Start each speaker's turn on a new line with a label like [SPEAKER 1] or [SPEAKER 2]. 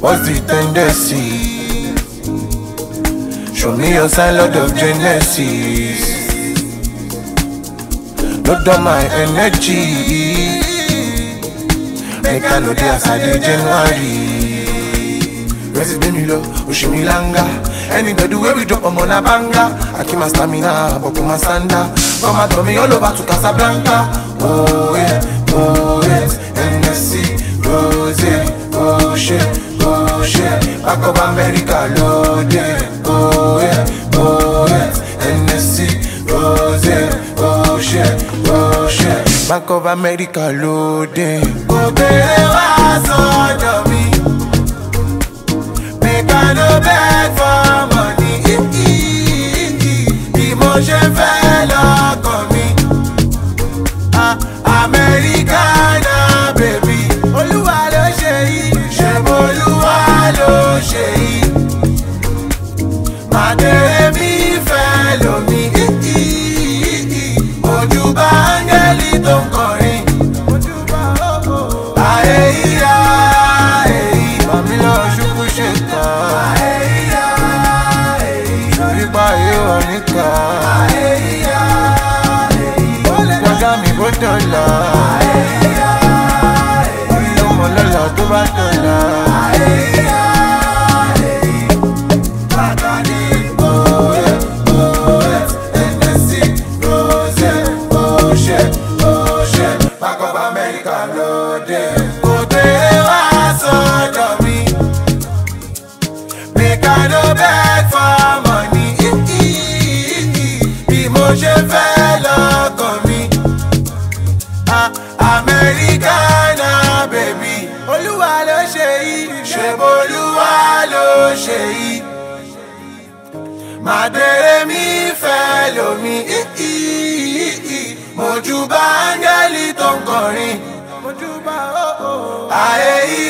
[SPEAKER 1] What's the tendency? Show me your sign, Lord of Genesis. Load on my energy. Make I know the aside January. Resident Milo, Ushimilanga. Anybody where we drop on a banga. I keep my stamina, but my sanda. Come and throw me all over to Casablanca. Oh yeah, NSC, Rose, oh shit, back of America loaded. Oh yeah, NSC, Rose, oh shit, back of America loaded. Go was on me. Make I no beg for money. Emotion fell on me. Americana baby. Olúwa ló ṣe yìí. Ṣé Olúwa ló ṣe yìí? Màdé mi fẹ́ lómi. Ojúbà áńgẹ́lì tó ń kọrin. Ayé ìyá èyí. Màmí lọ ṣubú ṣe kàn. Ayé ìyá èyí. Nípa ìwọ nìkan. Ayé ìyá èyí. Jọjá mi bó dọ̀la. Ayé ìyá èyí. Orí ọmọ lọ́la tó bá dọ̀la. Ayé ìyá èyí. Bàbá ní òye, NSC, Rose, òṣè, Bank of America lóde. Kò dé wá sọ́dọ̀ mi. Make I no beg for money. Bí mo ṣe fẹ́ lọ́kàn mi. Americana baby. Olúwa ló ṣe yìí. Ṣé Olúwa ló ṣe yìí? Màdé mi fẹ́ lómi. Mojúbà áńgẹ́lì tó ń kọrin. Ayé yìí.